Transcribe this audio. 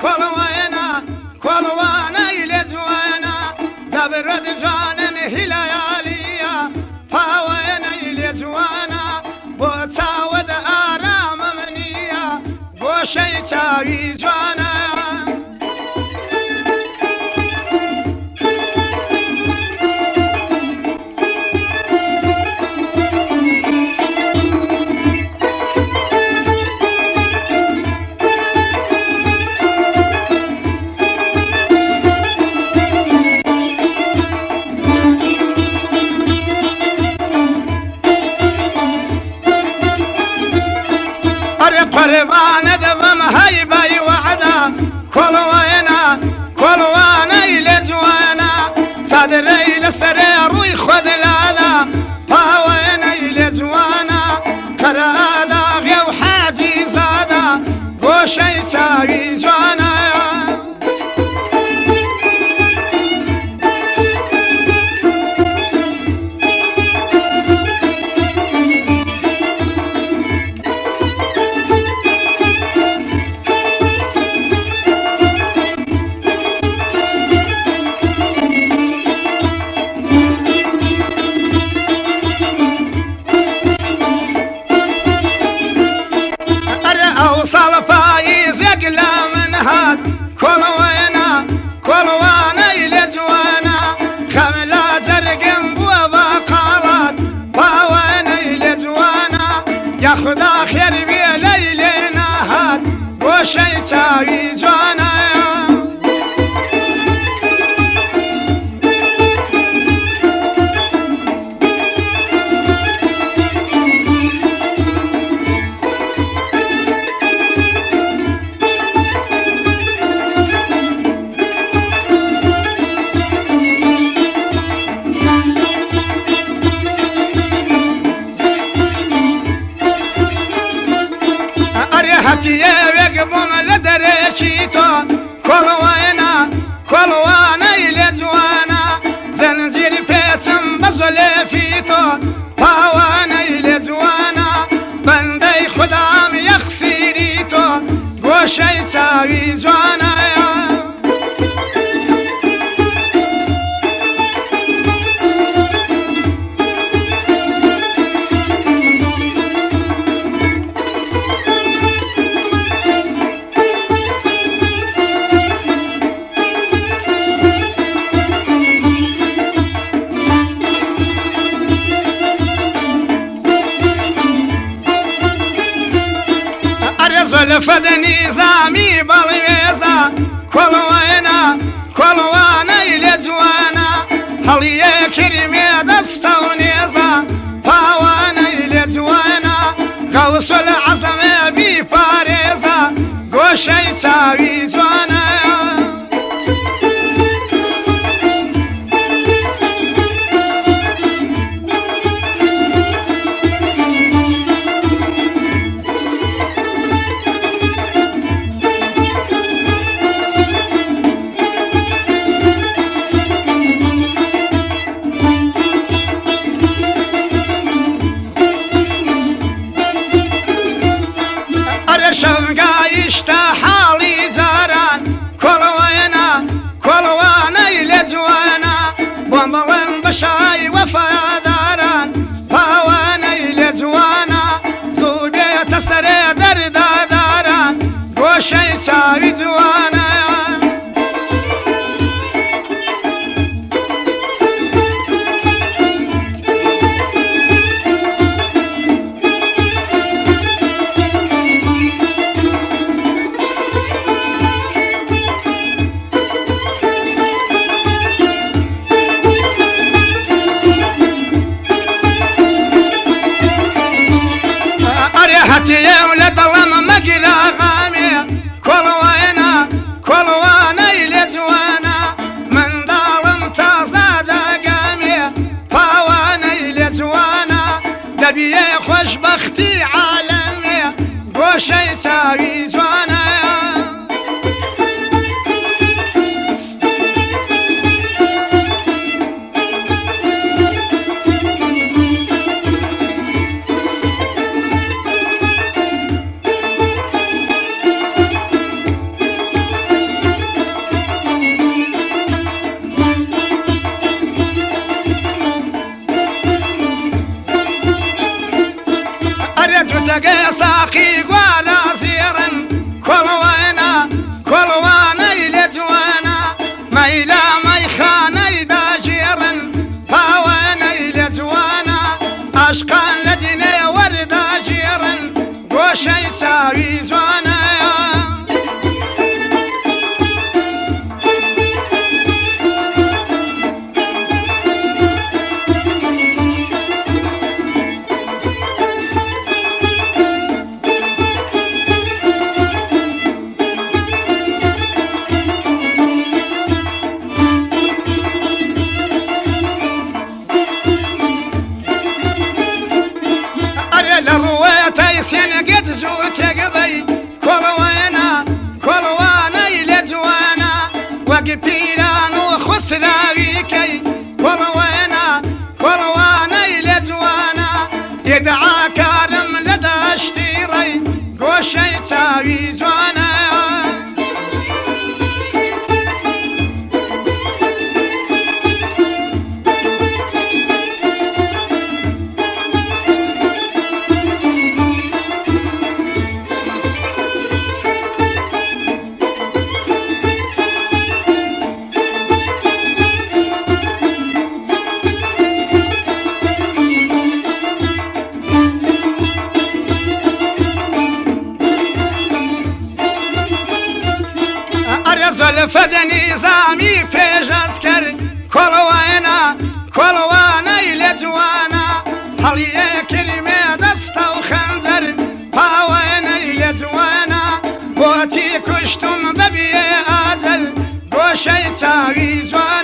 كلوانا كلوانا يلجوانا زبرد جوانا هلاليا باوانا يلجوانا بوتاود آرام منيا بوشي تاوي جوانا قربان دبم هيبي وعدا كلوانا يلجوانا صدري لسرير ويخذ لاذا باوانا يلجوانا كرادا غيو حاجي زادا وشي تاوي جوانا أوصل فايز يقلى من هاد كلوانا يلجوانا خملا زرقم بوابا قالت باوانا يلجوانا ياخد آخر بليلنا هاد وشي تاوي جوانا هتيه ويقبم لدريشيتو كلوانا يلجوانا زنزير بيسم بزولي فيتو باوانا يلجوانا بندي خدام يخسيريتو قوشي تاوي جوانا زلفد نظامي بالويزا كلوانا يلجوانا هلي كريمي دستا ونيزا باوانا يلجوانا غوص العظم بفاريزا قوشي تاوي جوانا شفقا يشتحالي زاران كلوانا يلجوانا بومبلن بشاي وفاداران باوانا يلجوانا زوبية تسري درداداران قوشي ساوي جوانا هتيه ولد الله مقرا غامي كلوانا يلجوانا من ظالم تزاد قامي باوانا يلجوانا دبي خوش بختي عالمي قوشي تاوي جوانا چاوی جوانە سێنەگەت زوو تێگەبەی کۆڵەوەیەنە کۆڵەوانەی لێ جوانە وەک پیران و خوسراویکەی کۆڵەوەیەنە کۆڵەوانەی لێ جوانە ئێدعاکارم لە دەشتی ڕێی گۆشەی چاوی جوانە زلفە نظامی پێشەز کرد کۆڵەوەیەنە کۆڵەوانەی لێ جوانە هەڵیە کلمێ دەستە و خەنجەر پاوەیەنەی لێ جوانە بۆچی کوشتم بەبیێ ئاجەل گۆشەی چاوی جوانە